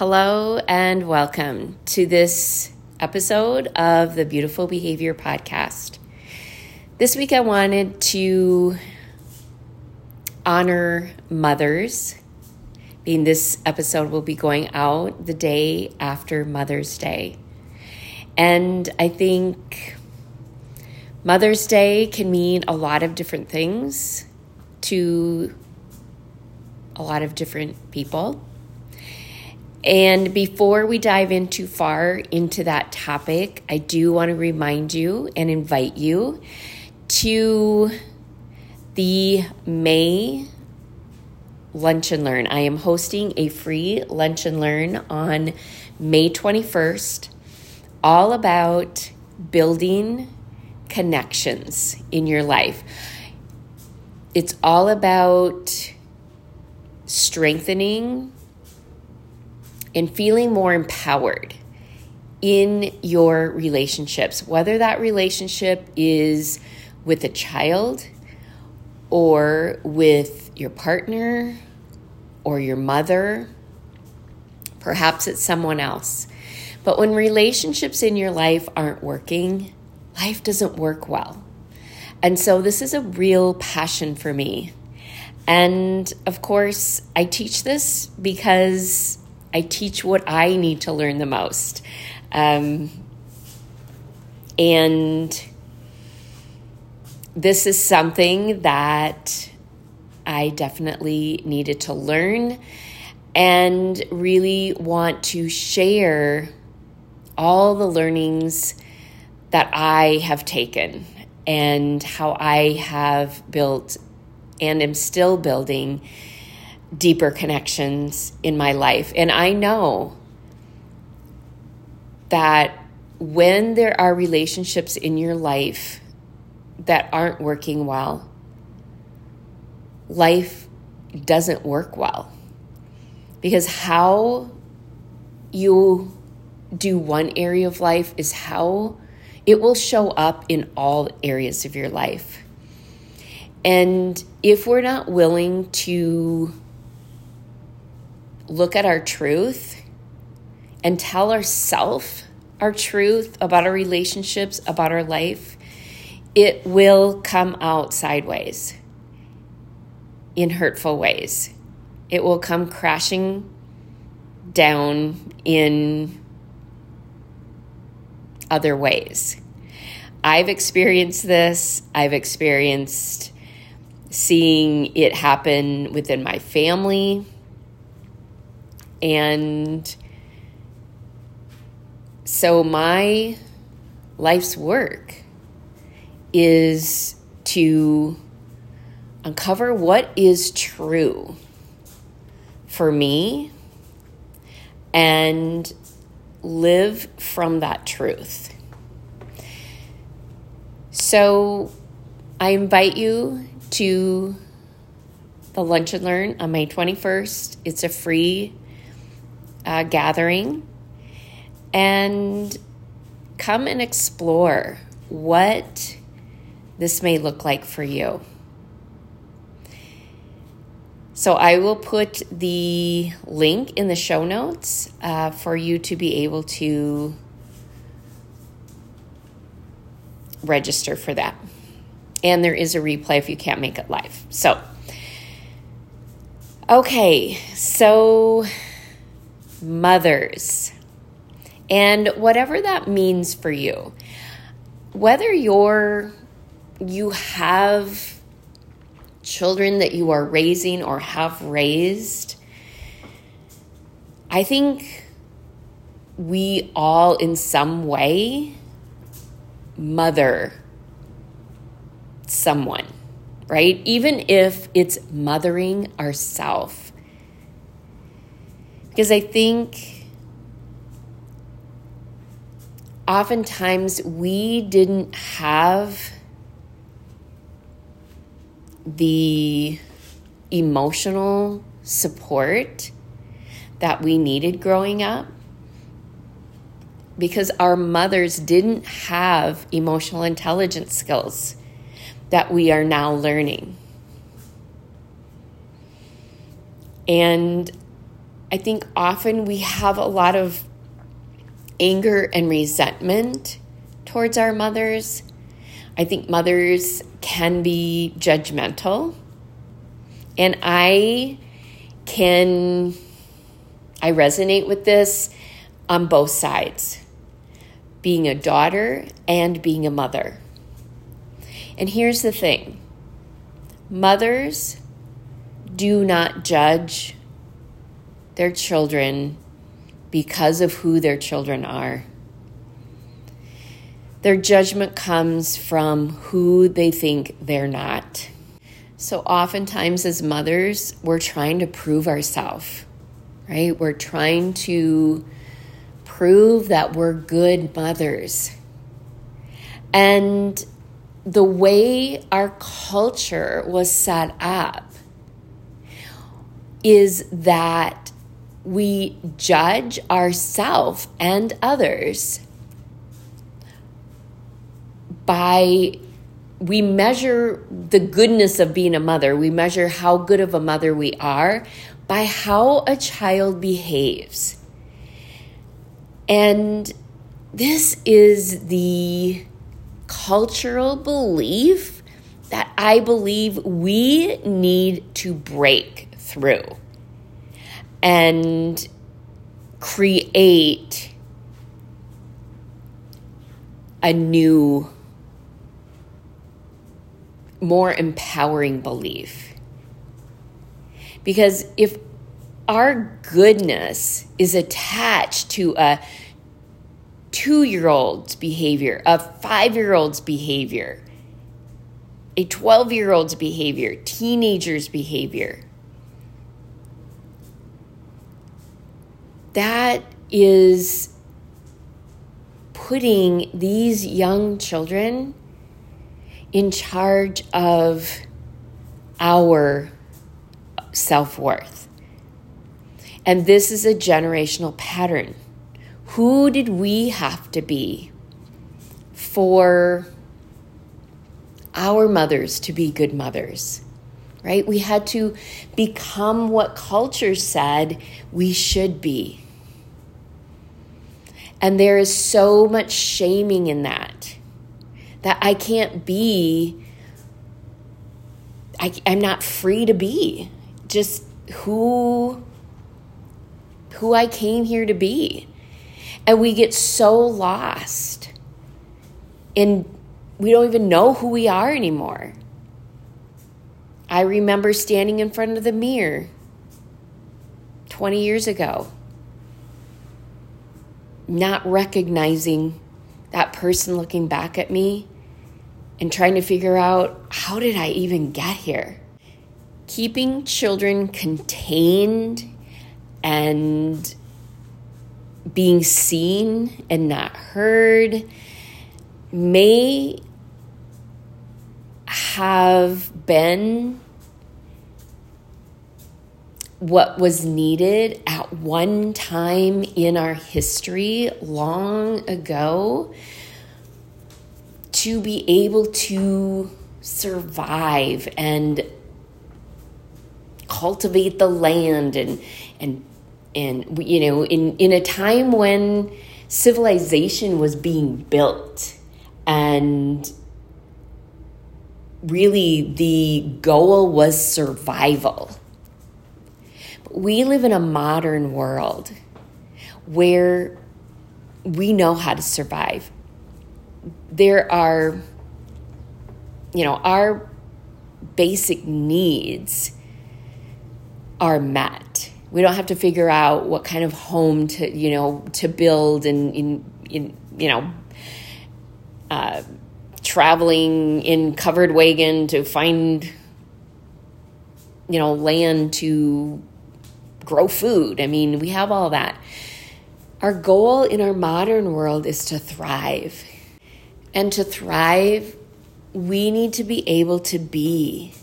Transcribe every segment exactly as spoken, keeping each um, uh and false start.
Hello and welcome to this episode of the Beautiful Behavior Podcast. This week I wanted to honor mothers, being this episode will be going out the day after Mother's Day. And I think Mother's Day can mean a lot of different things to a lot of different people. And before we dive in too far into that topic, I do want to remind you and invite you to the May Lunch and Learn. I am hosting a free Lunch and Learn on May twenty-first, all about building connections in your life. It's all about strengthening and feeling more empowered in your relationships, whether that relationship is with a child or with your partner or your mother, perhaps it's someone else. But when relationships in your life aren't working, life doesn't work well. And so this is a real passion for me. And of course, I teach this because I teach what I need to learn the most. Um, and this is something that I definitely needed to learn and really want to share all the learnings that I have taken and how I have built and am still building deeper connections in my life. And I know that when there are relationships in your life that aren't working well, life doesn't work well. Because how you do one area of life is how it will show up in all areas of your life. And if we're not willing to look at our truth and tell ourselves our truth about our relationships, about our life, it will come out sideways in hurtful ways. It will come crashing down in other ways. I've experienced this. I've experienced seeing it happen within my family. And so my life's work is to uncover what is true for me and live from that truth. So I invite you to the Lunch and Learn on May twenty-first. It's a free Uh, gathering, and come and explore what this may look like for you. So I will put the link in the show notes uh, for you to be able to register for that. And there is a replay if you can't make it live. So, okay, so mothers, and whatever that means for you, whether you're you have children that you are raising or have raised, I think we all in some way mother someone, right? Even if it's mothering ourselves. Because I think oftentimes we didn't have the emotional support that we needed growing up because our mothers didn't have emotional intelligence skills that we are now learning. And I think often we have a lot of anger and resentment towards our mothers. I think mothers can be judgmental. And I can, I resonate with this on both sides, being a daughter and being a mother. And here's the thing. Mothers do not judge their children because of who their children are. Their judgment comes from who they think they're not. So oftentimes as mothers, we're trying to prove ourselves, right? We're trying to prove that we're good mothers. And the way our culture was set up is that we judge ourselves and others by, we measure the goodness of being a mother. We measure how good of a mother we are by how a child behaves. And this is the cultural belief that I believe we need to break through and create a new, more empowering belief. Because if our goodness is attached to a two-year-old's behavior, a five-year-old's behavior, a twelve-year-old's behavior, teenager's behavior, that is putting these young children in charge of our self-worth. And this is a generational pattern. Who did we have to be for our mothers to be good mothers, right? We had to become what culture said we should be. And there is so much shaming in that, that I can't be, I, I'm not free to be just who, who I came here to be. And we get so lost and we don't even know who we are anymore. I remember standing in front of the mirror twenty years ago, not recognizing that person looking back at me and trying to figure out, how did I even get here? Keeping children contained and being seen and not heard may have been what was needed at one time in our history long ago to be able to survive and cultivate the land and and And, you know, in, in a time when civilization was being built and really the goal was survival. But we live in a modern world where we know how to survive. There are, you know, our basic needs are met. We don't have to figure out what kind of home to, you know, to build and, in, in you know, uh, traveling in covered wagon to find, you know, land to grow food. I mean, we have all that. Our goal in our modern world is to thrive. And to thrive, we need to be able to be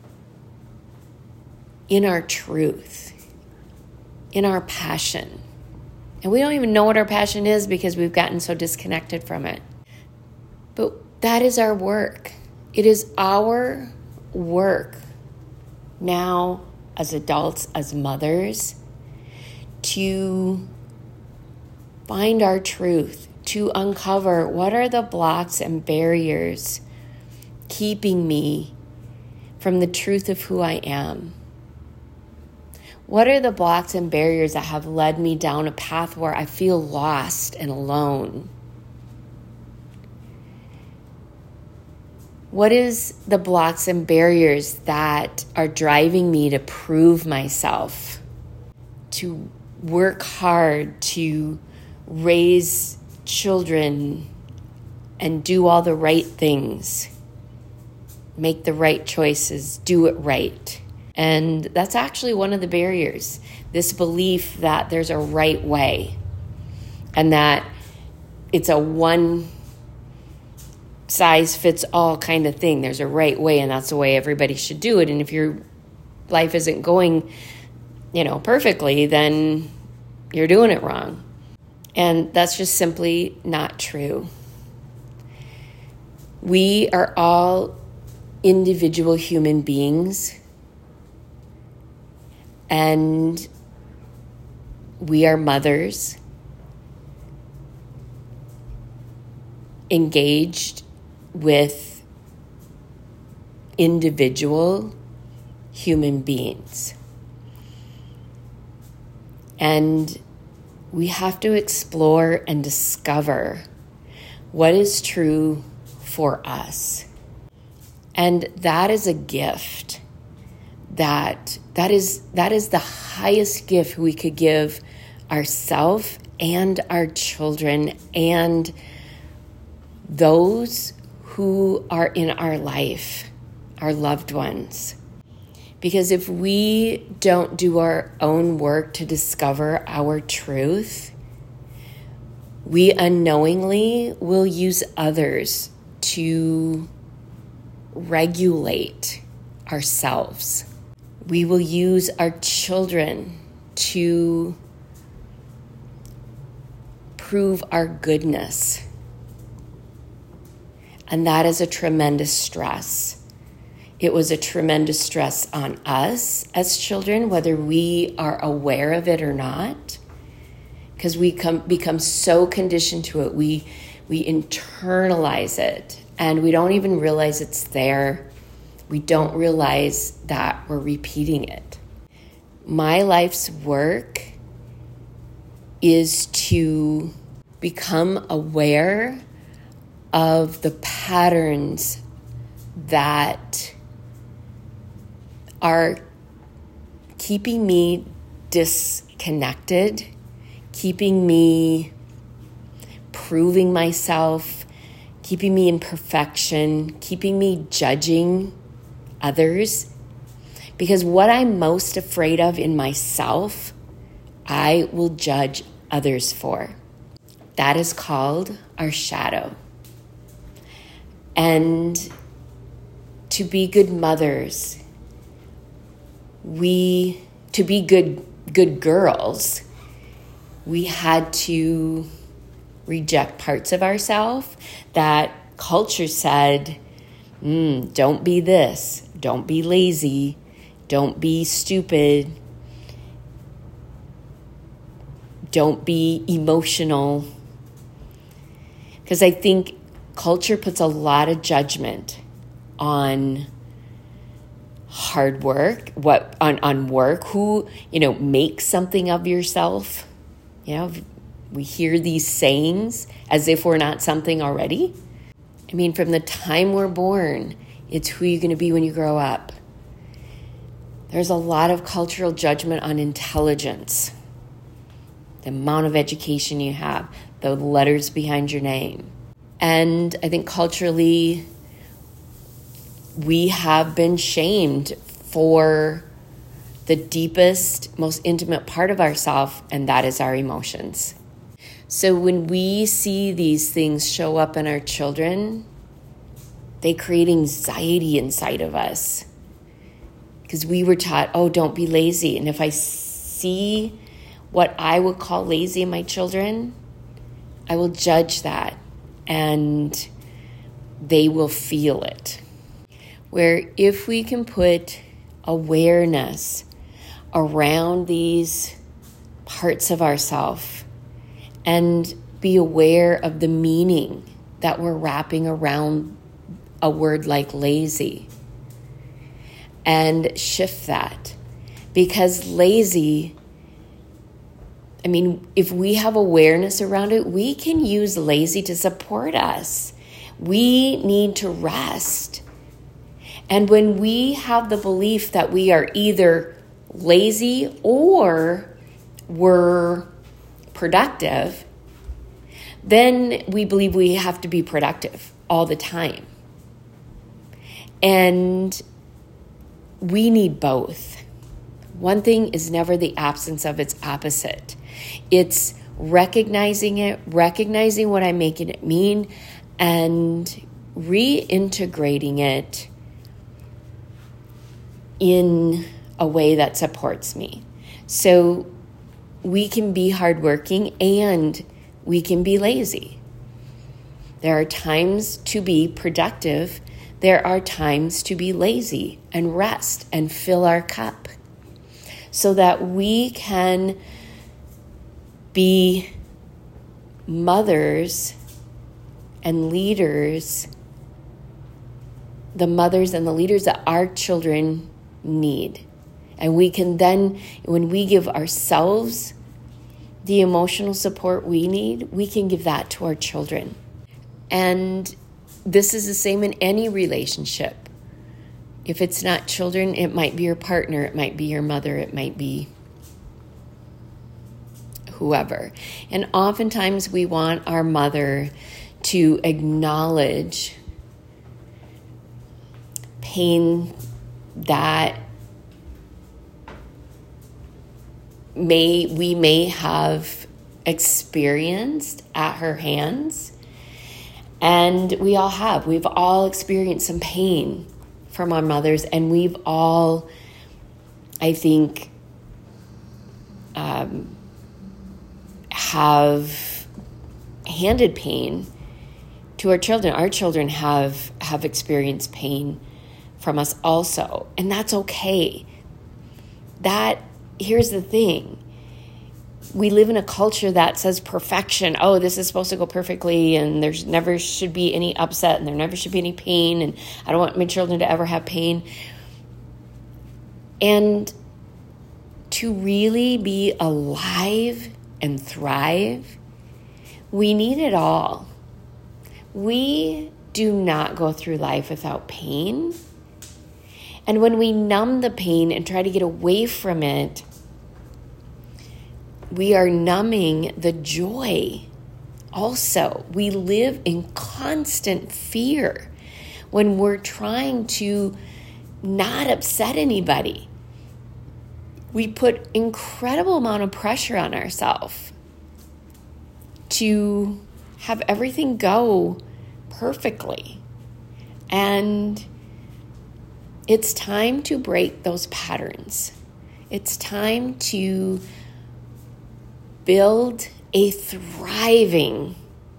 in our truth, in our passion. And we don't even know what our passion is because we've gotten so disconnected from it. But that is our work. It is our work now as adults, as mothers, to find our truth, to uncover what are the blocks and barriers keeping me from the truth of who I am. What are the blocks and barriers that have led me down a path where I feel lost and alone? What is the blocks and barriers that are driving me to prove myself, to work hard, to raise children and do all the right things, make the right choices, do it right? And that's actually one of the barriers, this belief that there's a right way and that it's a one size fits all kind of thing. There's a right way and that's the way everybody should do it. And if your life isn't going, you know, perfectly, then you're doing it wrong. And that's just simply not true. We are all individual human beings, and we are mothers engaged with individual human beings. And we have to explore and discover what is true for us. And that is a gift. That that is that is the highest gift we could give ourselves and our children and those who are in our life, our loved ones. Because if we don't do our own work to discover our truth, we unknowingly will use others to regulate ourselves. We will use our children to prove our goodness. And that is a tremendous stress. It was a tremendous stress on us as children, whether we are aware of it or not, because we come, become so conditioned to it. We, we internalize it, and we don't even realize it's there. We don't realize that we're repeating it. My life's work is to become aware of the patterns that are keeping me disconnected, keeping me proving myself, keeping me in perfection, keeping me judging others. Because what I'm most afraid of in myself, I will judge others for. That is called our shadow. And to be good mothers, we, to be good, good girls, we had to reject parts of ourselves that culture said, mm, don't be this, don't be lazy, don't be stupid, don't be emotional. Because I think culture puts a lot of judgment on hard work, what on, on work, who, you know, makes something of yourself. You know, we hear these sayings as if we're not something already. I mean, from the time we're born, it's who you're going to be when you grow up. There's a lot of cultural judgment on intelligence, the amount of education you have, the letters behind your name. And I think culturally, we have been shamed for the deepest, most intimate part of ourselves, and that is our emotions. So when we see these things show up in our children, they create anxiety inside of us. Because we were taught, oh, don't be lazy. And if I see what I would call lazy in my children, I will judge that. And they will feel it. Where if we can put awareness around these parts of ourselves and be aware of the meaning that we're wrapping around a word like lazy, and shift that. Because lazy, I mean, if we have awareness around it, we can use lazy to support us. We need to rest. And when we have the belief that we are either lazy or we're productive, then we believe we have to be productive all the time. And we need both. One thing is never the absence of its opposite. It's recognizing it, recognizing what I'm making it mean, and reintegrating it in a way that supports me. So we can be hardworking and we can be lazy. There are times to be productive. There are times to be lazy and rest and fill our cup so that we can be mothers and leaders, the mothers and the leaders that our children need. And we can then, when we give ourselves the emotional support we need, we can give that to our children. And this is the same in any relationship. If it's not children, it might be your partner, it might be your mother, it might be whoever. And oftentimes we want our mother to acknowledge pain that may we may have experienced at her hands. And we all have. We've all experienced some pain from our mothers, and we've all, I think, um, have handed pain to our children. Our children have, have experienced pain from us also, and that's okay. That, here's the thing. We live in a culture that says perfection. Oh, this is supposed to go perfectly, and there's never should be any upset, and there never should be any pain, and I don't want my children to ever have pain. And to really be alive and thrive, we need it all. We do not go through life without pain. And when we numb the pain and try to get away from it, we are numbing the joy also. We live in constant fear when we're trying to not upset anybody. We put incredible amount of pressure on ourselves to have everything go perfectly. And it's time to break those patterns. It's time to build a thriving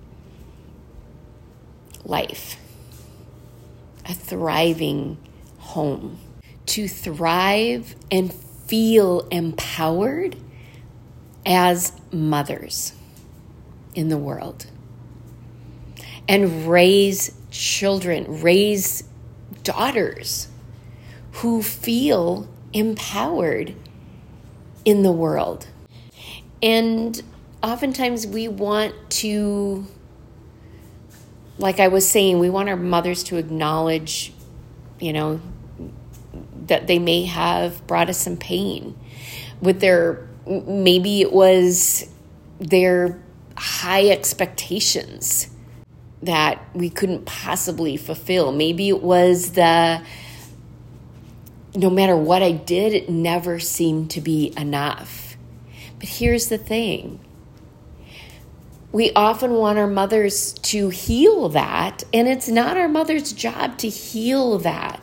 life, a thriving home. To thrive and feel empowered as mothers in the world. And raise children, raise daughters who feel empowered in the world. And oftentimes we want to, like I was saying, we want our mothers to acknowledge, you know, that they may have brought us some pain with their, maybe it was their high expectations that we couldn't possibly fulfill. Maybe it was the, no matter what I did, it never seemed to be enough. But here's the thing. We often want our mothers to heal that, and it's not our mother's job to heal that.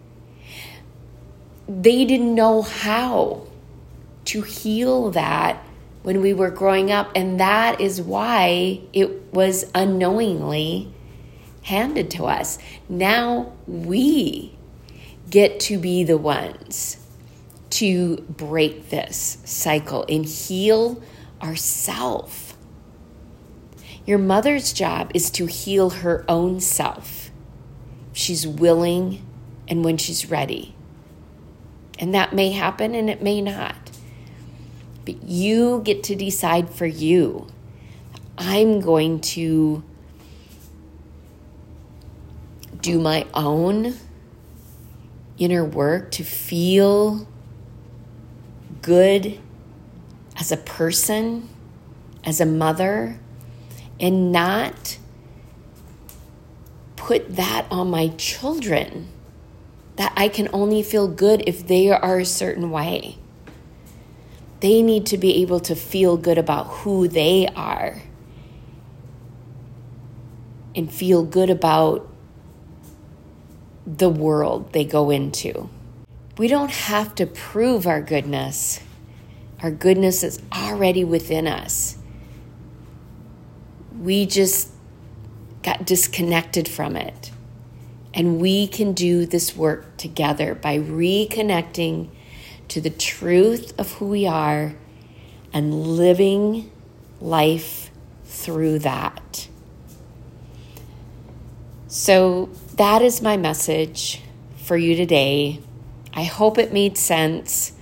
They didn't know how to heal that when we were growing up, and that is why it was unknowingly handed to us. Now we get to be the ones to break this cycle and heal ourselves. Your mother's job is to heal her own self. She's willing and when she's ready. And that may happen and it may not. But you get to decide for you. I'm going to do my own inner work to feel good as a person, as a mother, and not put that on my children, that I can only feel good if they are a certain way. They need to be able to feel good about who they are and feel good about the world they go into. We don't have to prove our goodness. Our goodness is already within us. We just got disconnected from it. And we can do this work together by reconnecting to the truth of who we are and living life through that. So that is my message for you today. I hope it made sense.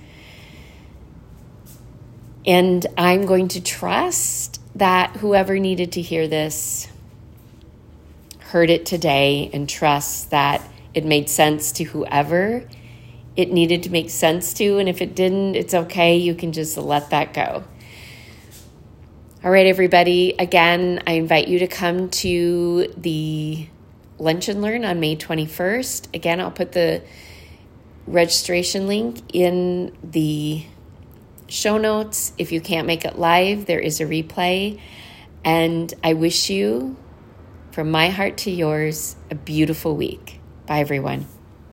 And I'm going to trust that whoever needed to hear this heard it today, and trust that it made sense to whoever it needed to make sense to. And if it didn't, it's okay. You can just let that go. All right, everybody. Again, I invite you to come to the Lunch and Learn on May twenty-first. Again, I'll put the registration link in the show notes. If you can't make it live, there is a replay. And I wish you, from my heart to yours, a beautiful week. Bye, everyone.